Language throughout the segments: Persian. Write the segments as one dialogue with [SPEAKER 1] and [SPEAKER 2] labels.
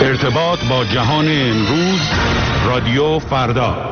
[SPEAKER 1] ارتباط با جهان امروز، رادیو فردا.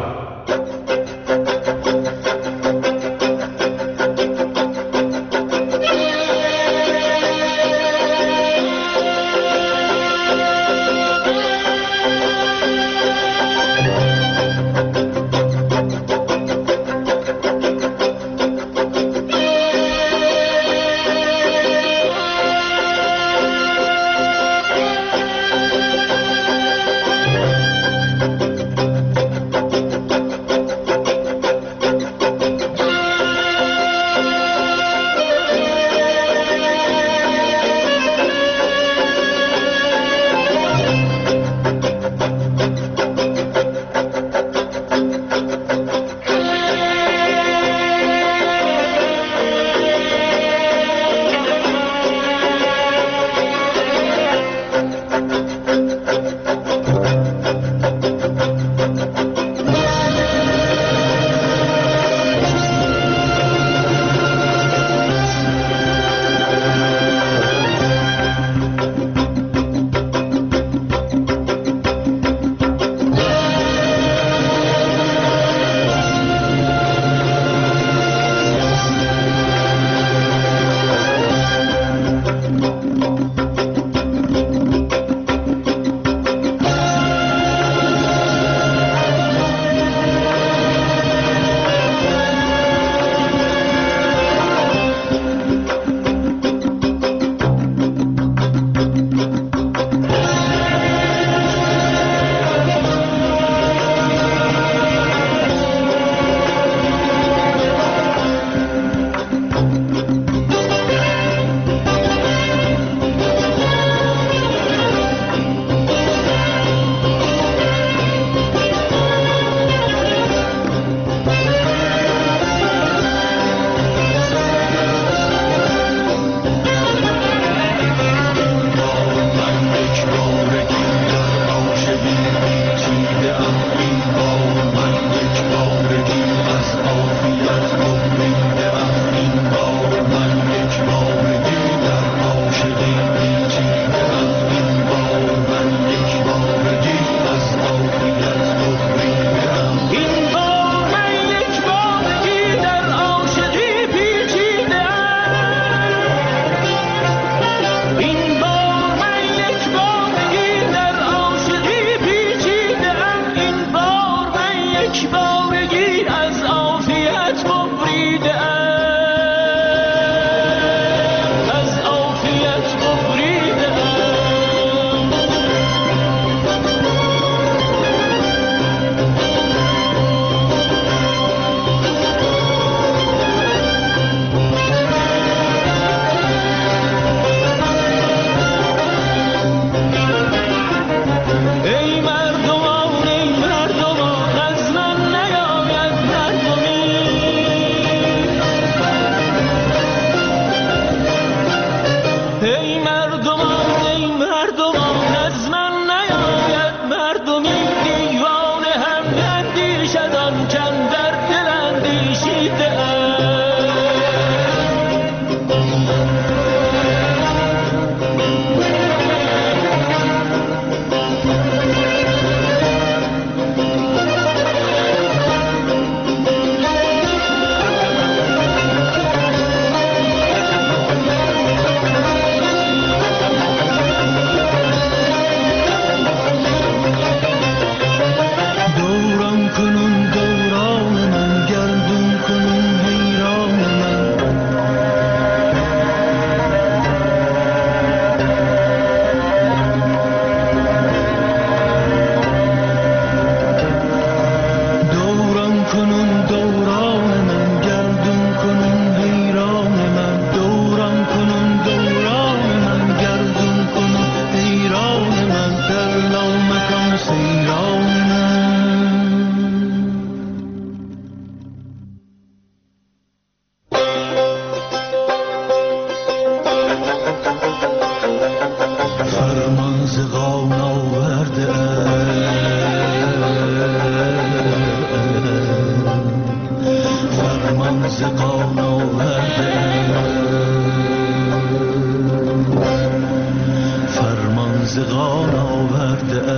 [SPEAKER 2] زغان آورده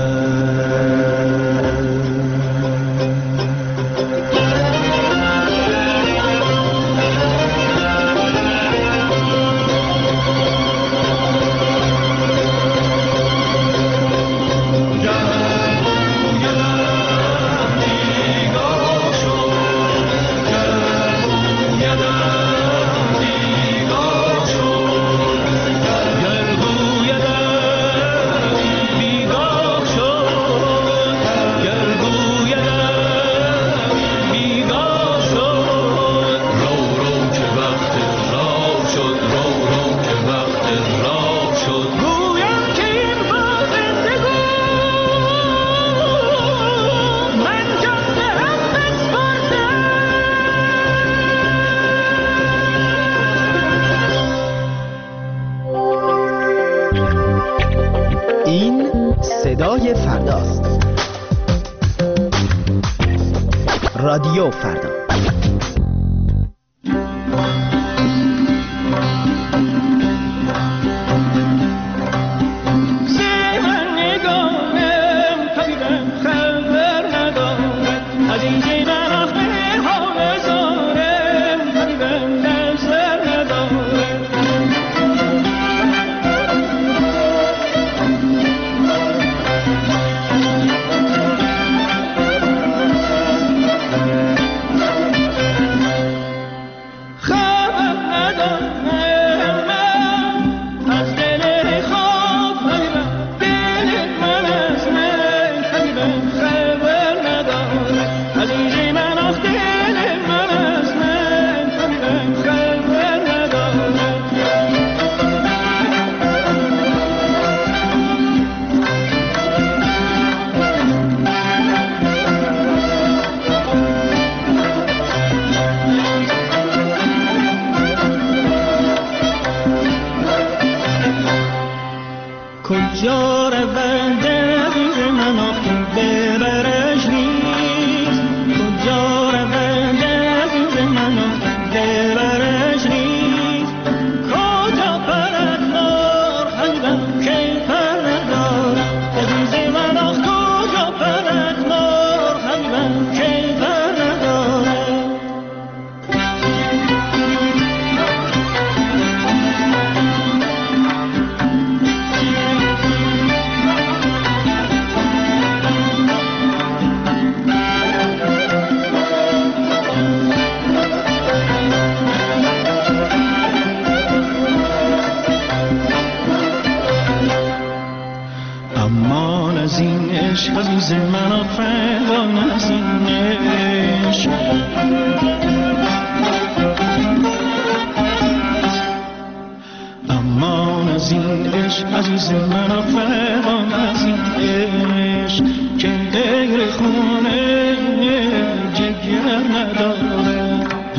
[SPEAKER 2] است.
[SPEAKER 3] صدای فرداست. رادیو فردا.
[SPEAKER 4] کجا روند عزیز من آخه ببرش نیست، کجا روند عزیز من آخه ببرش نیست، کجا پرد مار خیبم که پر ندارم عزیز من آخ، کجا پرد مار خیبم که پر ندارم.
[SPEAKER 2] امان از این عشق عزیز من آفرین از این عشق، امان از این عشق عزیز من آفرین از این عشق که غیر خونه جگر نداره.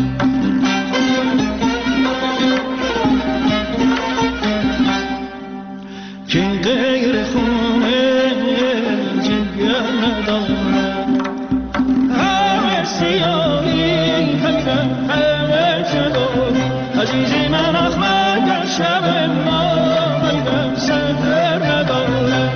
[SPEAKER 2] که غیر خونه جگر نداره. همه سیاهی همه چطوری عزیز من آخ، مگر شب ما همه سفر نداره.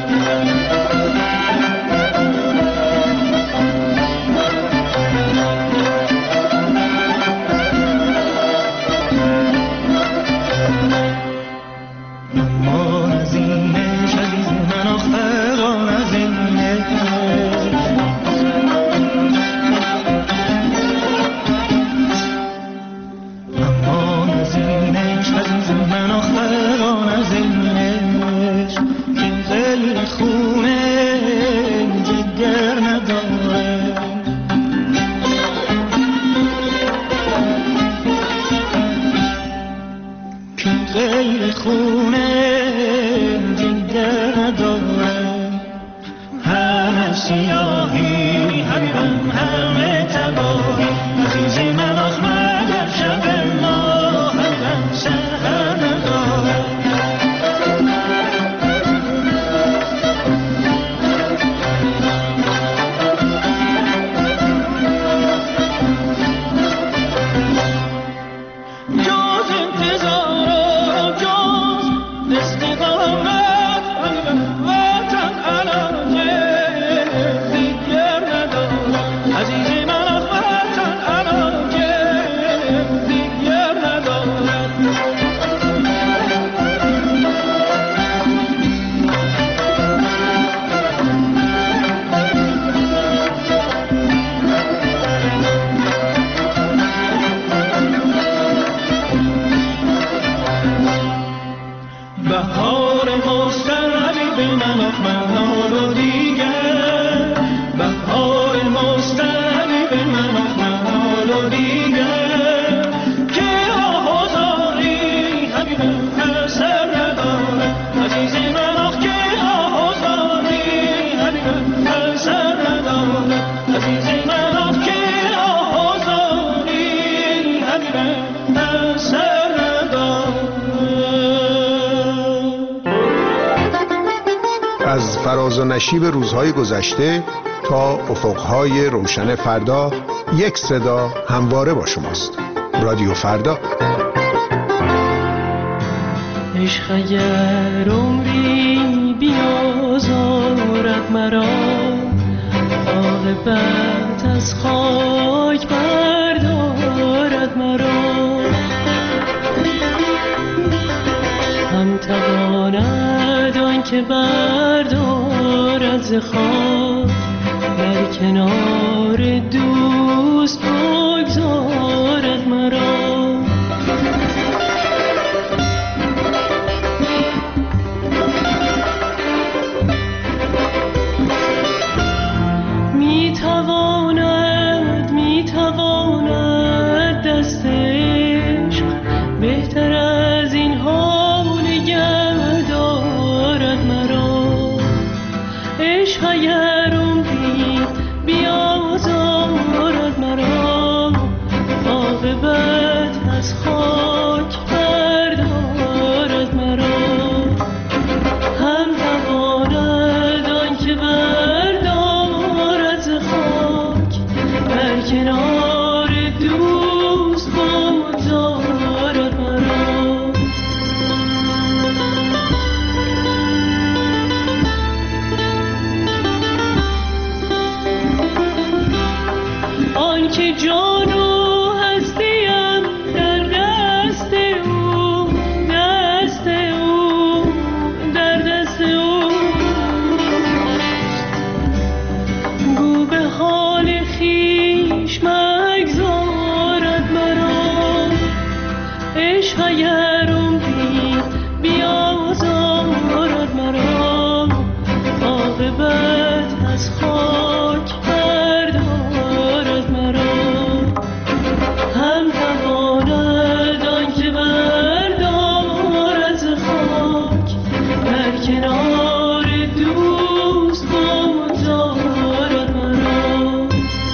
[SPEAKER 2] غیر خونه دیگر نداره. همه سیاهی همه تباهی عزیز من آخ، مگر شب ما هم سحر نداره. جز انتظار و جز استقامت
[SPEAKER 5] از فراز و نشیب روزهای گذشته تا افقهای روشن فردا، یک صدا همواره با شماست. رادیو فردا.
[SPEAKER 4] عشق اگر عمری بیازارد مرا، عاقبت از خاک بردارد مرا، هم تواند آن که بردارد ز خاک، در کنار دوست بگذارد مرا. میتواند دست عشق بهتر از این ها نگه دارد مرا. عشق اگر عمری بیازارد مرا، عاقبت از خاک بردارد مرا، هم تواند آن که بردارد ز خاک، در کنار دوست بگذارد مرا. آن که جان و هستیم در دست او، دست او، در دست او، گو به حال خویش مگذارد مرا. عشق اگر عمری بیازارد مرا، عاقبت از خاک بردارد مرا، هم تواند آن که بردارد ز خاک، در کنار دوست بگذارد مرا.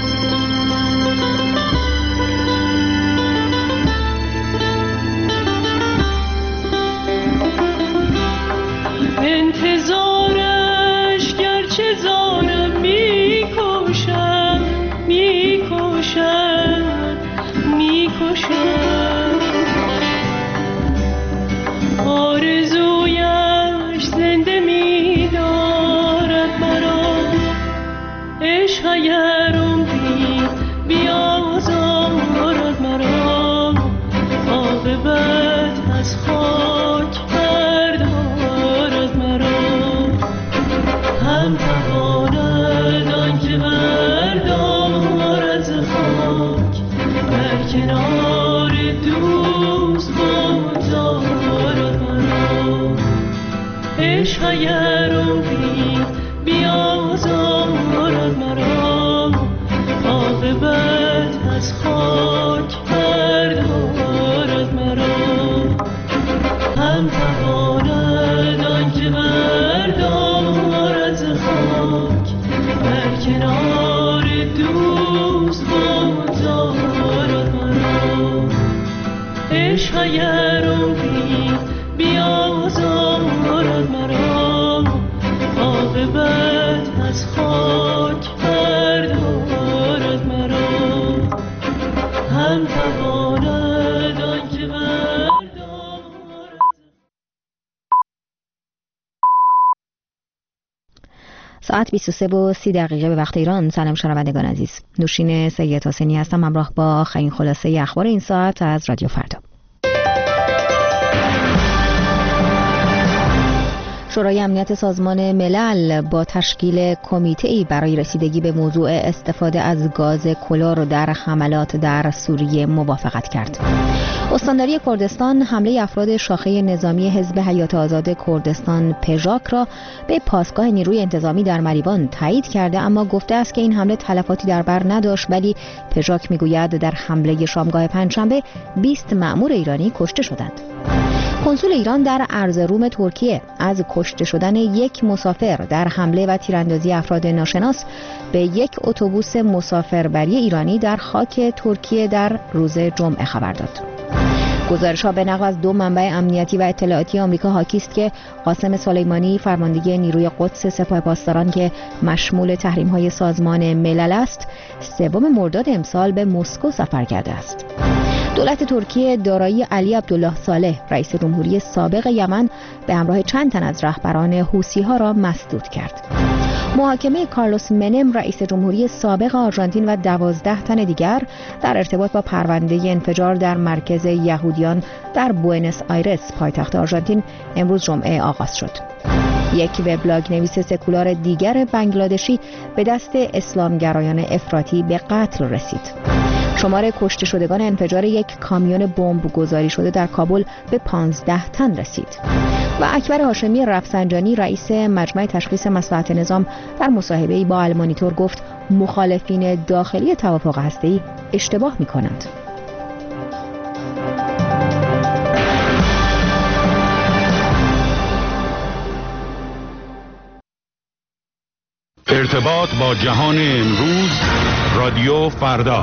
[SPEAKER 4] انتظارش گرچه زارم میکشد، میکشد، میکشد، آرزویش زنده میدارد مرا. عشق اگر عمری بیازارد مرا، عاقبت از خاک بردارد مرا، هم تواند آن که بردارد ز خاک، در کنار دوست بگذارد مرا. عشق اگر عمری بیازارد مرا، عاقبت از خاک بردارد مرا، هم تواند آن که بردارد ز خاک، در کنار دوست بگذارد مرا. عشق اگر عمری بیازارد مرا، عاقبت از خاک بردارد مرا، هم تواند آن که
[SPEAKER 6] ساعت 23:30 به وقت ایران. سلام شنوندگان عزیز، نوشین سید حسینی هستم، همراه با آخرین خلاصه اخبار این ساعت از رادیو فردا. شورای امنیت سازمان ملل با تشکیل کمیته‌ای برای رسیدگی به موضوع استفاده از گاز کلور در حملات در سوریه موافقت کرد. استانداری کردستان حمله افراد شاخه نظامی حزب حیات آزاد کردستان پژاک را به پاسگاه نیروی انتظامی در مریوان تایید کرده، اما گفته است که این حمله تلفاتی در بر نداشت، ولی پژاک میگوید در حمله شامگاه پنجشنبه 20 مأمور ایرانی کشته شدند. کنسول ایران در ارزروم ترکیه از کشته شدن یک مسافر در حمله و تیراندازی افراد ناشناس به یک اتوبوس مسافربری ایرانی در خاک ترکیه در روز جمعه خبر داد. گزارش‌ها به نقل از 2 منبع امنیتی و اطلاعاتی آمریکا حاکی است که قاسم سلیمانی فرمانده نیروی قدس سپاه پاسداران که مشمول تحریم‌های سازمان ملل است، 3 مرداد امسال به مسکو سفر کرده است. دولت ترکیه دارایی علی عبدالله صالح رئیس جمهوری سابق یمن به همراه چند تن از رهبران حوثی‌ها را مسدود کرد. محاکمه کارلوس منم رئیس جمهوری سابق آرژانتین و 12 تن دیگر در ارتباط با پرونده انفجار در مرکز یهودیان در بوئنوس آیرس پایتخت آرژانتین امروز جمعه آغاز شد. یک وبلاگ نویس سکولار دیگر بنگلادشی به دست اسلامگرایان افراطی به قتل رسید. شمار کشته شدگان انفجار یک کامیون بمب گذاری شده در کابل به 15 تن رسید. و اکبر هاشمی رفسنجانی رئیس مجمع تشخیص مصلحت نظام در مصاحبه‌ای با المانیتور گفت مخالفین داخلی توافق هسته‌ای اشتباه می‌کنند.
[SPEAKER 1] ارتباط با جهان امروز، رادیو فردا.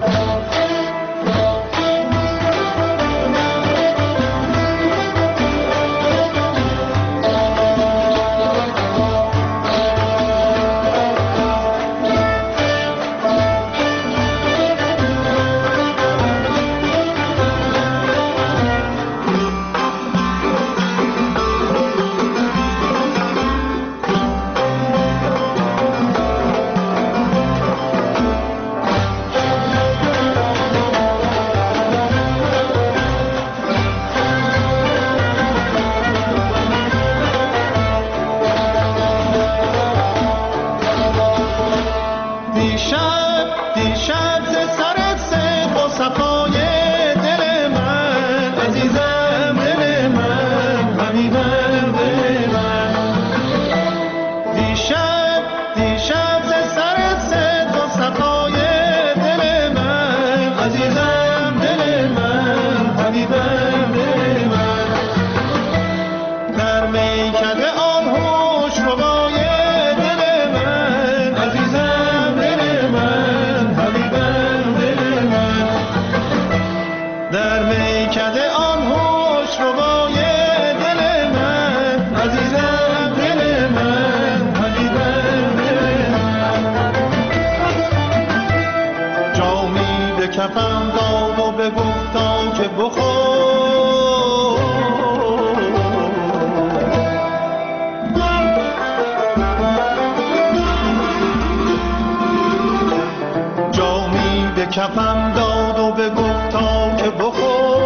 [SPEAKER 2] کفم داد و بگفتا که بخور.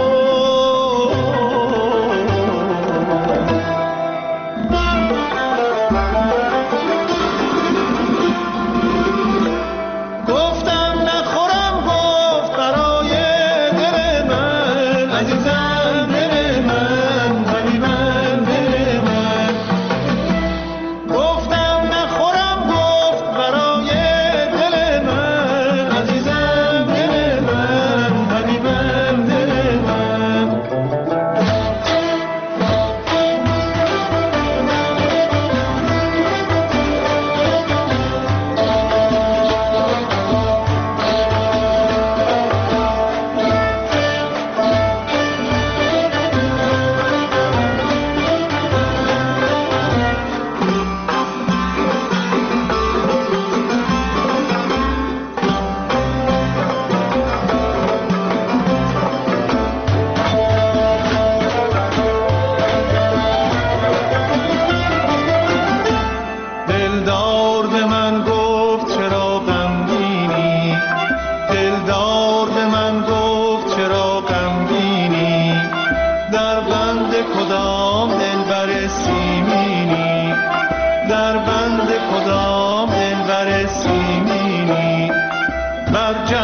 [SPEAKER 2] گفتم نخورم، گفت برای دل من عزیزم، دل من حبیبم، دل من. گفتم نخورم، گفت برای دل من عزیزم، دل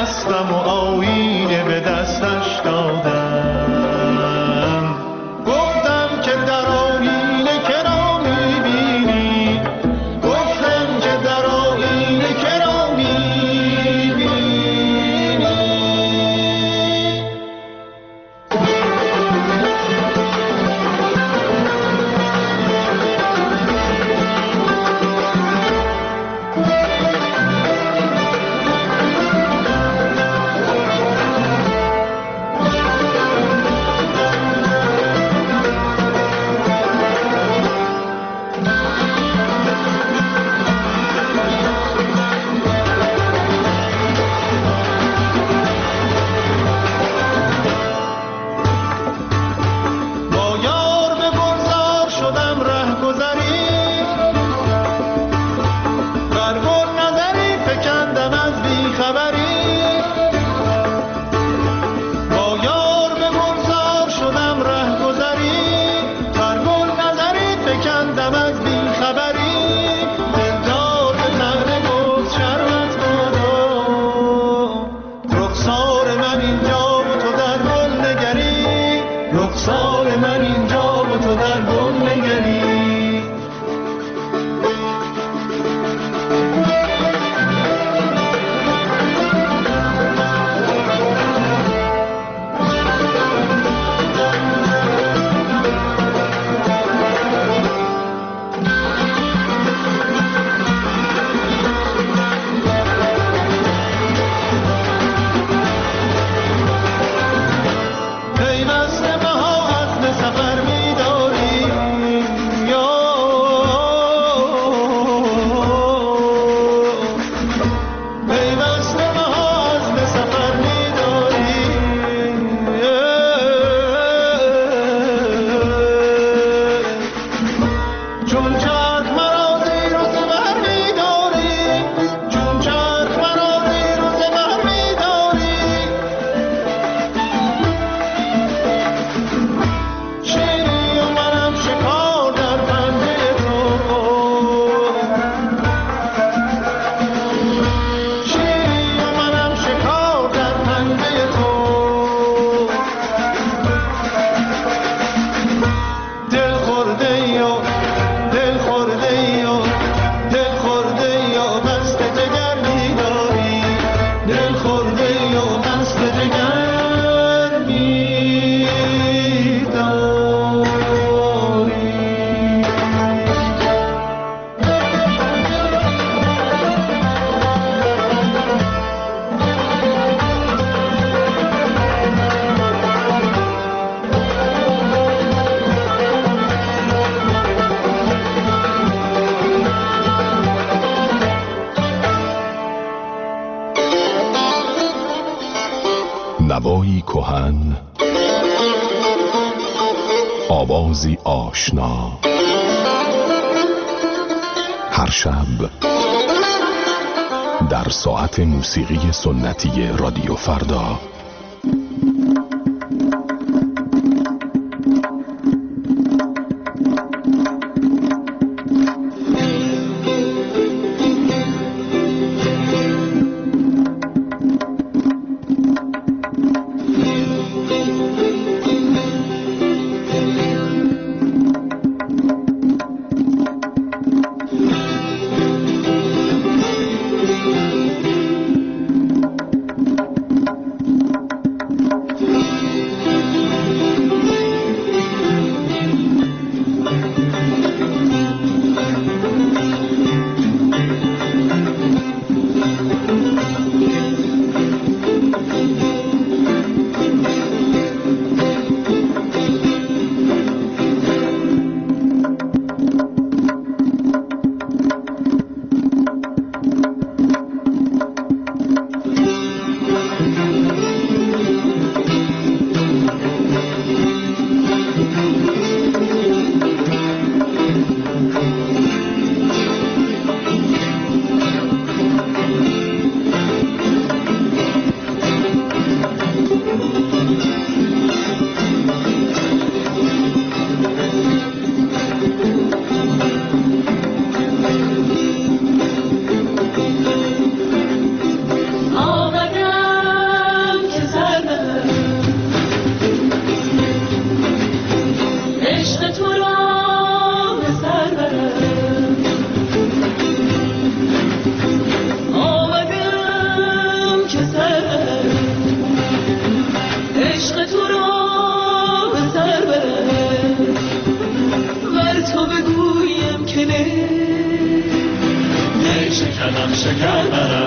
[SPEAKER 2] هستم و آیینه به دستش دادم. گفتم که در آیینه که را میبینی، گفتم که در آیینه که را میبینی.
[SPEAKER 7] نوایی کهن، آوازی آشنا، هر شب در ساعت موسیقی سنتی رادیو فردا.
[SPEAKER 2] قدم شکر برم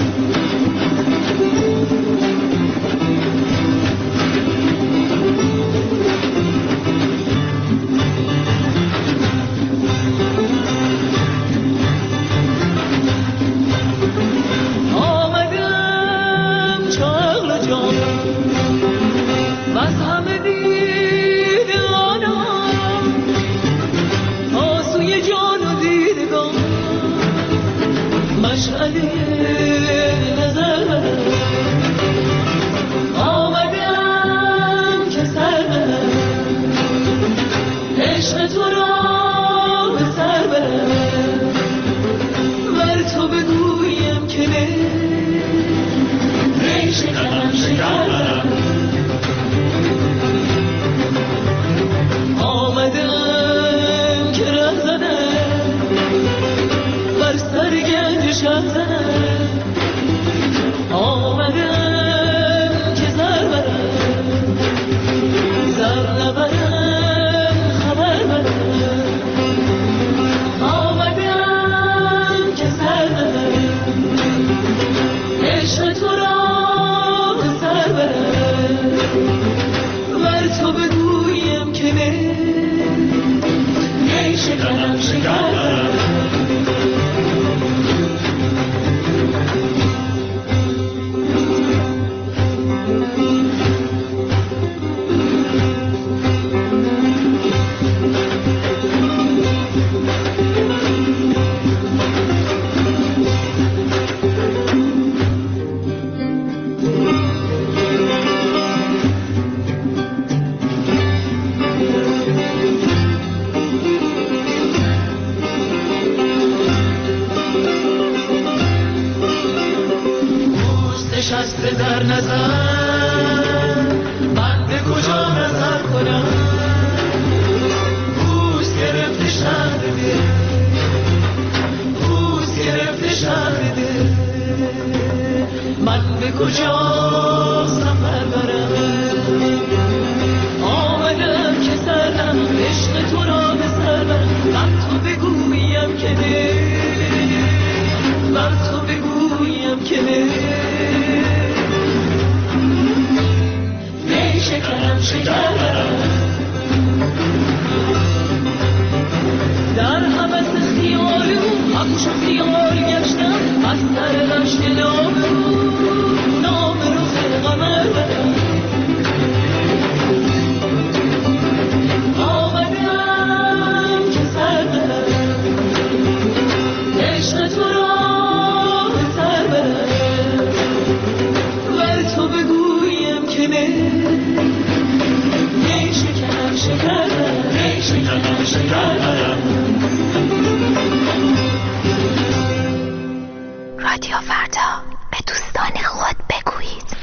[SPEAKER 6] رادیو فردا، به دوستان خود بگویید.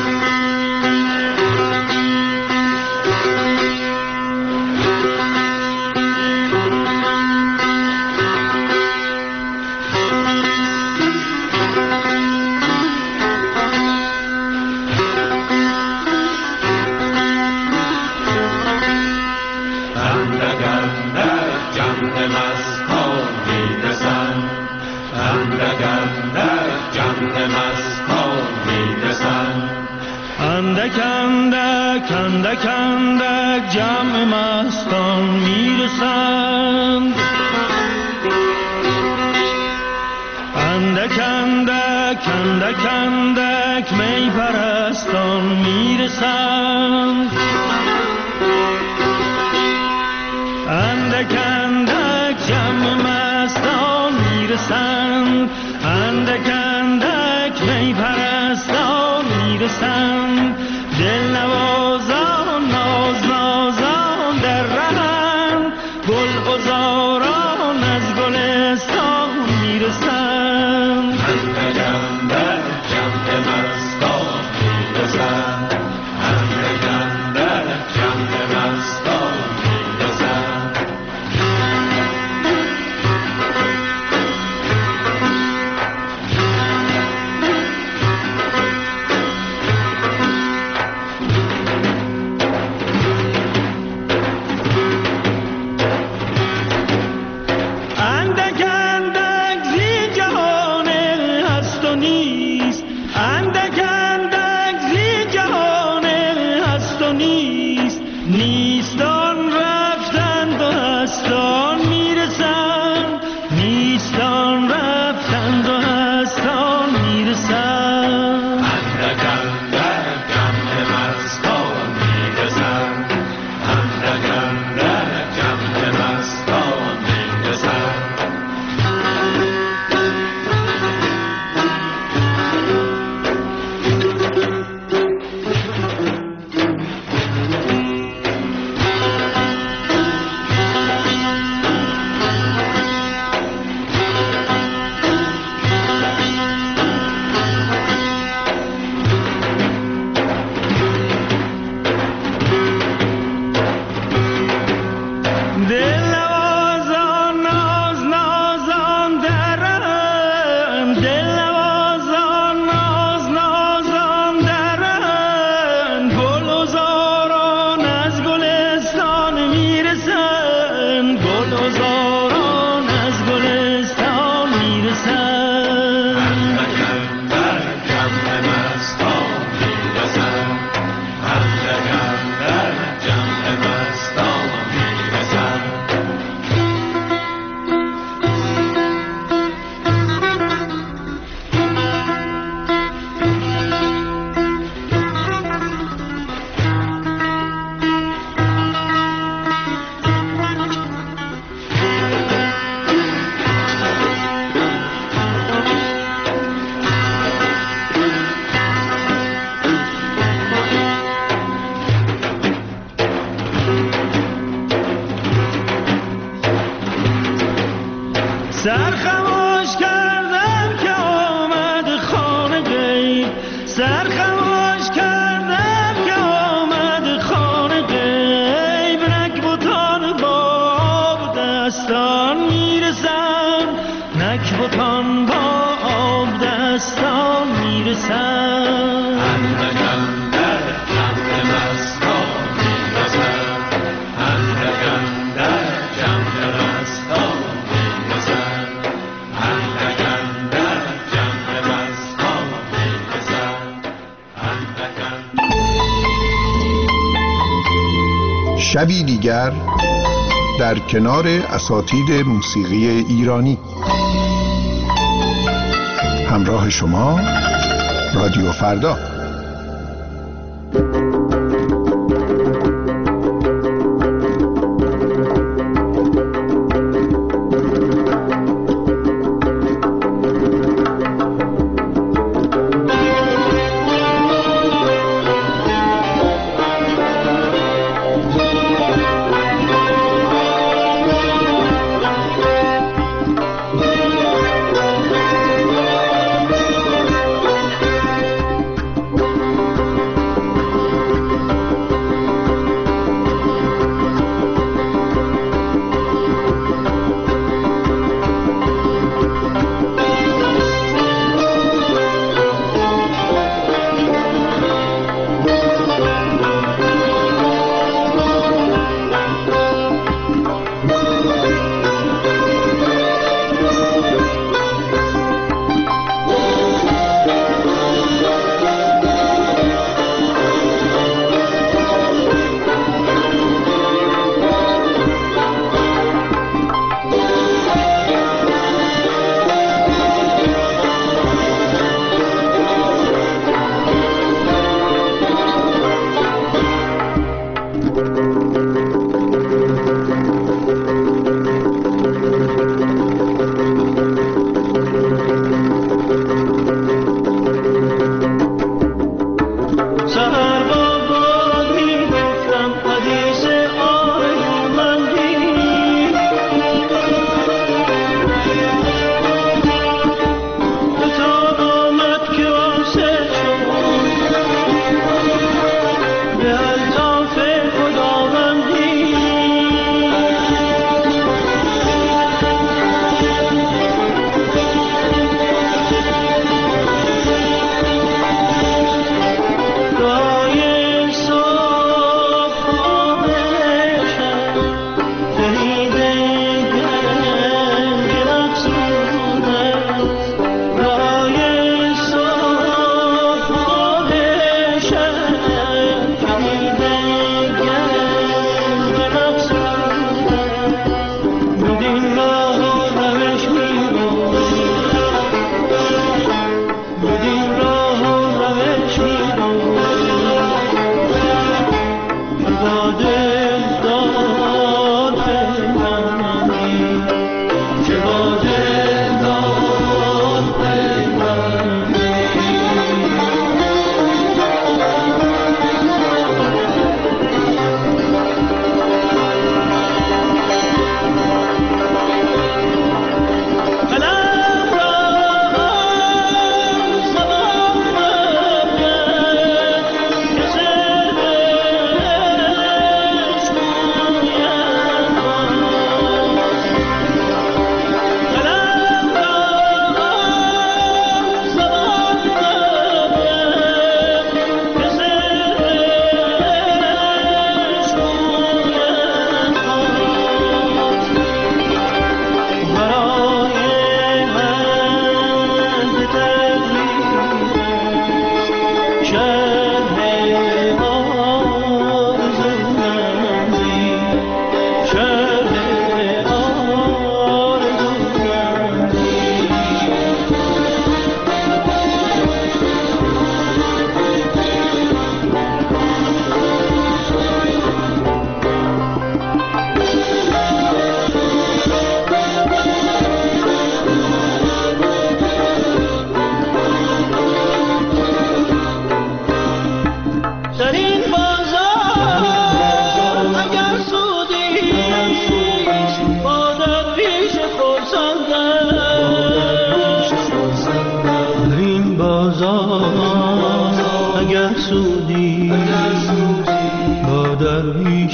[SPEAKER 2] اندک اندک جمع مستان میرسند، اندک اندک اندک اندک می پرستان میرسند، اندک اندک جمع مستان میرسند، اندک اندک می پرستان میرسند، دل نوازان ناز نازان در رهند، گل گذاران از گلستان میرسند، اندک اندک جمع مستان میرسند، اندک اندک جمع مستان میرسند. خموش کردم که آمد خانه غیب، سر خموش کردم که آمد خانه غیب. نک بتان با دستان میرسن، نک بتان با آب دستان میرسن.
[SPEAKER 5] شبی دیگر در کنار اساتید موسیقی ایرانی. همراه شما رادیو فردا.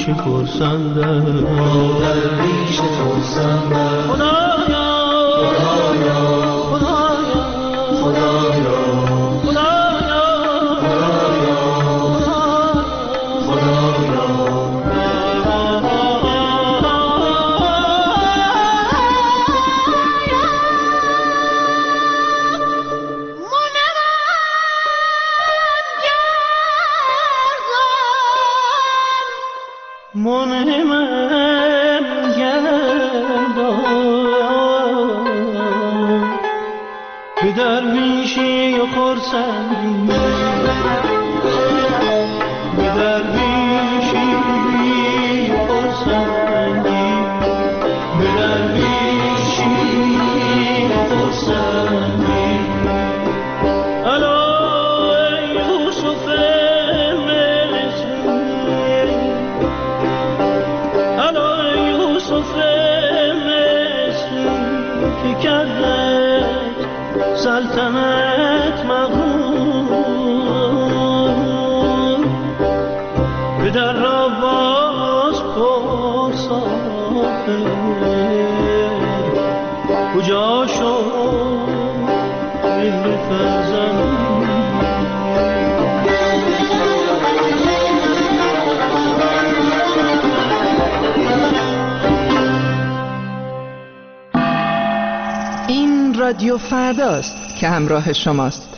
[SPEAKER 2] خرسندم با درویش خرسندم خدایا خدایا خدایا خدایا سلطنت مغرور پدر را باز پرسان کجا شد این فرزند
[SPEAKER 8] این رادیو فرداست که همراه شماست.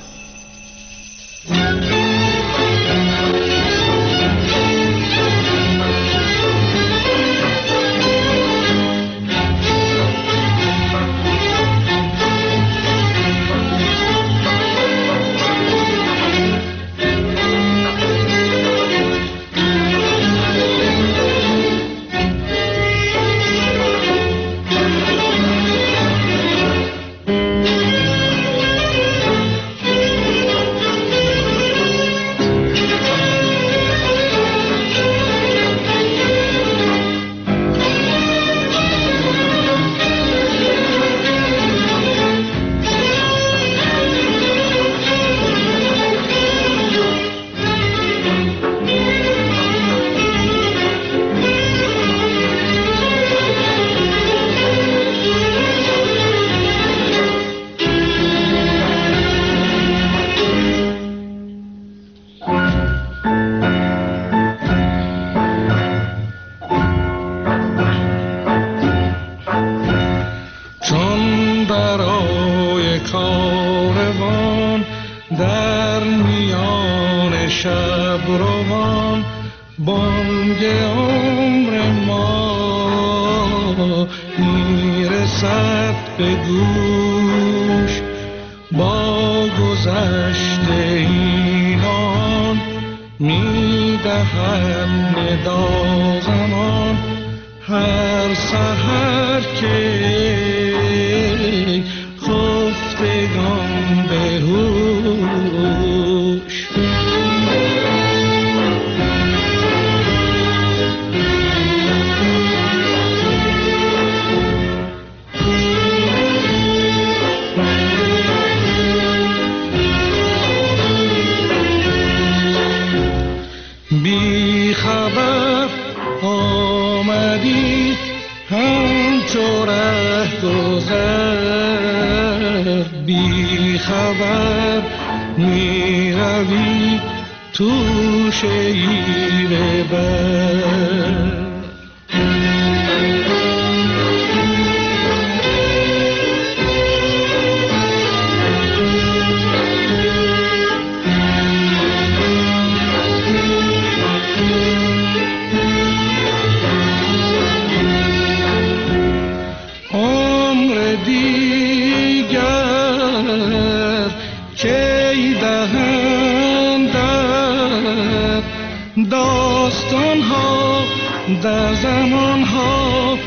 [SPEAKER 2] داستان ها در زمان ها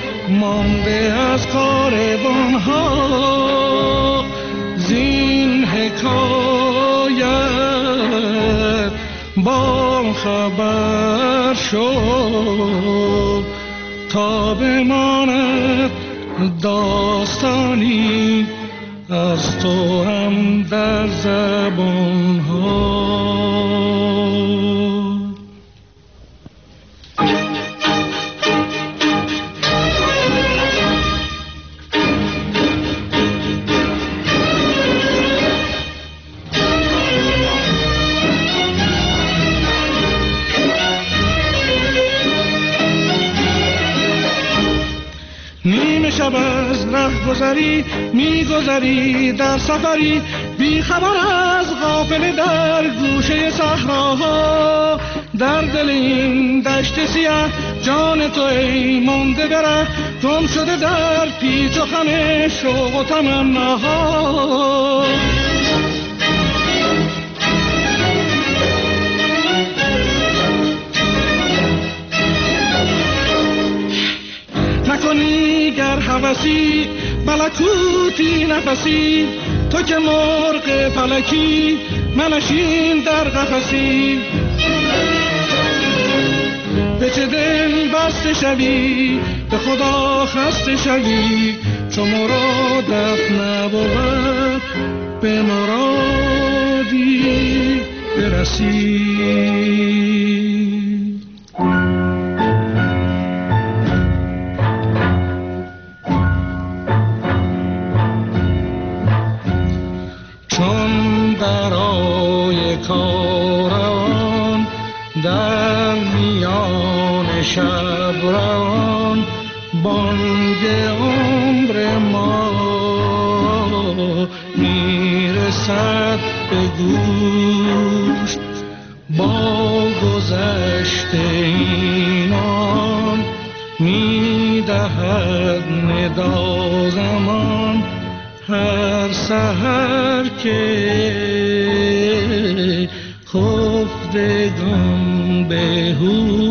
[SPEAKER 2] مانده از کاروان ها زین حکایت با خبر شد تا بماند داستانی از تو هم در زبان ها. میگذری در سفری بی خبر از غافل در گوشه صحراها. در دل این دشت سیاه جان تو ای مونده بره، گم شده در پیچ و خم شوق و تمناها. نکنی گر هوسی ملکوتی نفسی، تو که مرغ فلکی منشین در قفسی. به چه دل بسته شوی به خدا خسته شوی، چو مرادت نبود به مرادی برسی. برای کاروان در میان شب روان، بانگ عمر ما میرسد به گوش. با گذشت اینان میدهد ندا زمان، هر سحر که خفتگان به هوش